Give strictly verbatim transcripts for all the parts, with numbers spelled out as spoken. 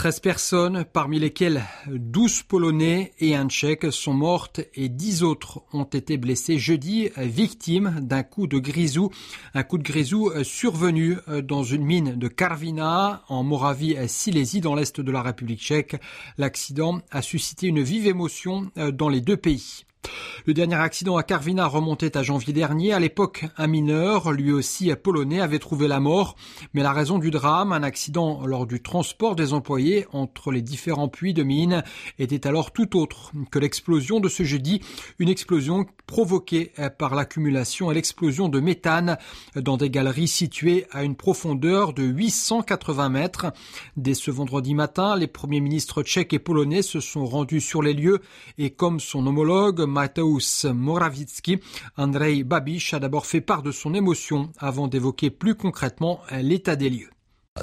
treize personnes, parmi lesquelles douze Polonais et un Tchèque, sont mortes et dix autres ont été blessées jeudi, victimes d'un coup de grisou. Un coup de grisou survenu dans une mine de Karviná, en Moravie-Silésie, dans l'est de la République tchèque. L'accident a suscité une vive émotion dans les deux pays. Le dernier accident à Karviná remontait à janvier dernier. À l'époque, un mineur, lui aussi polonais, avait trouvé la mort. Mais la raison du drame, un accident lors du transport des employés entre les différents puits de mine, était alors tout autre que l'explosion de ce jeudi. Une explosion provoquée par l'accumulation et l'explosion de méthane dans des galeries situées à une profondeur de huit cent quatre-vingts mètres. Dès ce vendredi matin, les premiers ministres tchèques et polonais se sont rendus sur les lieux et comme son homologue, Mateusz Morawiecki, Andrej Babiš a d'abord fait part de son émotion avant d'évoquer plus concrètement l'état des lieux.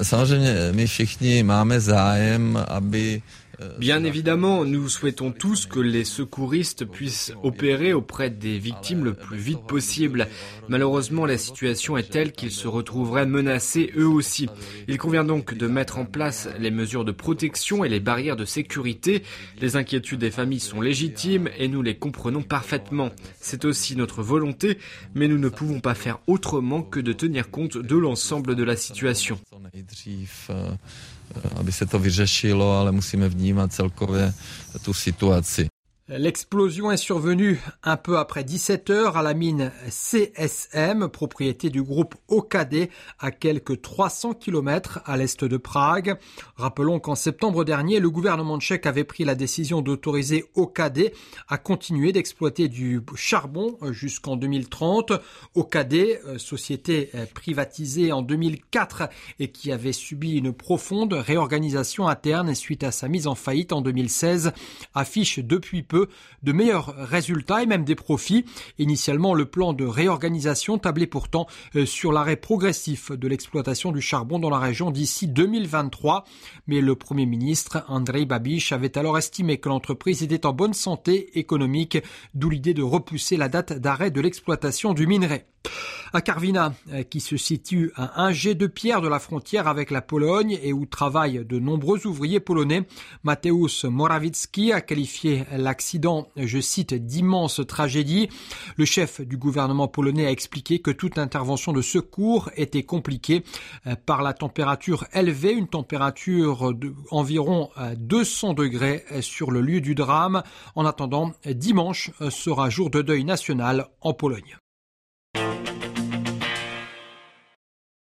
Bien évidemment, nous souhaitons tous que les secouristes puissent opérer auprès des victimes le plus vite possible. Malheureusement, la situation est telle qu'ils se retrouveraient menacés eux aussi. Il convient donc de mettre en place les mesures de protection et les barrières de sécurité. Les inquiétudes des familles sont légitimes et nous les comprenons parfaitement. C'est aussi notre volonté, mais nous ne pouvons pas faire autrement que de tenir compte de l'ensemble de la situation. aby se to vyřešilo, ale musíme vnímat celkově tu situaci. L'explosion est survenue un peu après dix-sept heures à la mine C S M, propriété du groupe O K D, à quelques trois cents kilomètres à l'est de Prague. Rappelons qu'en septembre dernier, le gouvernement tchèque avait pris la décision d'autoriser O K D à continuer d'exploiter du charbon jusqu'en deux mille trente. O K D, société privatisée en deux mille quatre et qui avait subi une profonde réorganisation interne suite à sa mise en faillite en deux mille seize, affiche depuis peu de meilleurs résultats et même des profits. Initialement, le plan de réorganisation tablait pourtant sur l'arrêt progressif de l'exploitation du charbon dans la région d'ici deux mille vingt-trois. Mais le Premier ministre, Andrej Babiš, avait alors estimé que l'entreprise était en bonne santé économique, d'où l'idée de repousser la date d'arrêt de l'exploitation du minerai. À Karviná, qui se situe à un jet de pierre de la frontière avec la Pologne et où travaillent de nombreux ouvriers polonais, Mateusz Morawiecki a qualifié l'accident, je cite, d'immense tragédie. Le chef du gouvernement polonais a expliqué que toute intervention de secours était compliquée par la température élevée, une température d'environ deux cents degrés sur le lieu du drame. En attendant, dimanche sera jour de deuil national en Pologne.